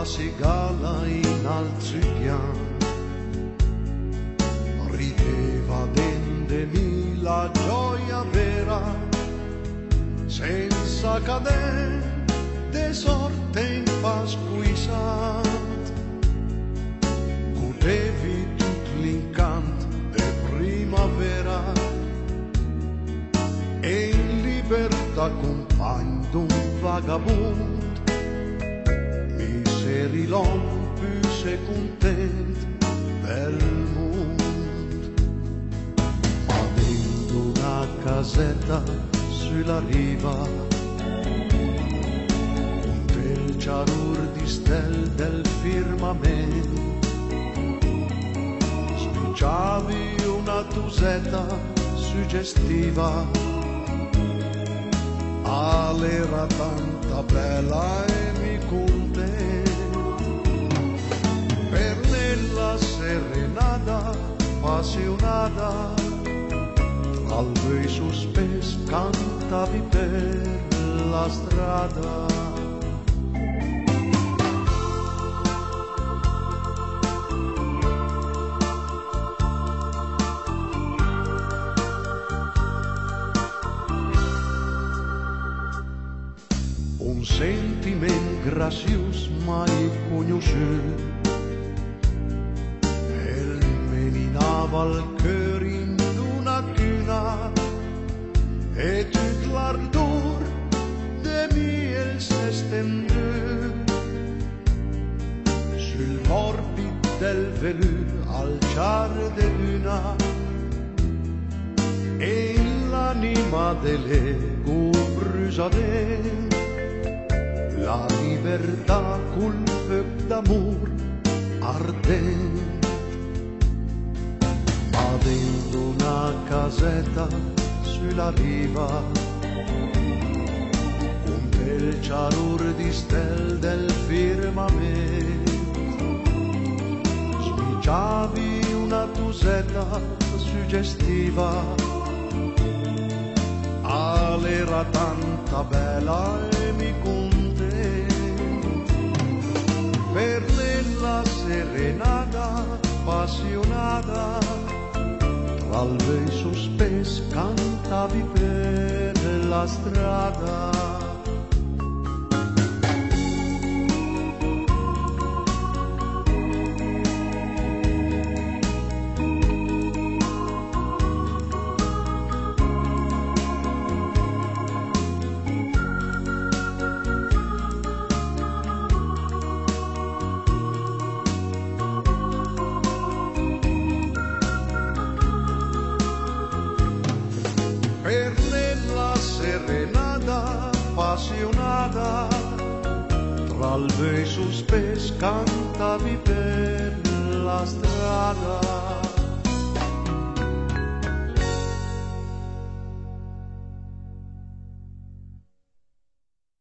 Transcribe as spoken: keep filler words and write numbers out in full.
sigala in alzipian rideva dendemi la gioia vera senza cadere de sorte in pasquisant godevi tut l'incant de primavera e in libertà compagno d'un vagabond eri l'uomo più se content del mondo, ma dentro una casetta sulla riva, un bel chiaror di stelle del firmamento, spicciavi una tusetta suggestiva, all'era tanta bella e mi contenta. La serenata appassionata tra i sospes cantavi per la strada un sentiment graciós mai conosciuto al cœur in una cuna e tout l'ardor de miel s'estendeu sul morbid del velur al char de luna e in l'anima dell'ego brusade la libertà col feu d'amor ardente. Dentro una casetta sulla riva un bel chiaror di stelle del firmamento spicciavi una tusetta suggestiva all'era tanta bella e mi contento per la serenata appassionata al bei sospes cantavi per la strada serenata appassionata tra il bei sospes cantavi per la strada